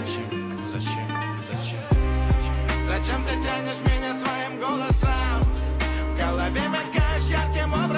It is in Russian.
Зачем, зачем, зачем? Зачем ты тянешь меня своим голосом? В голове мелькаешь ярким образом.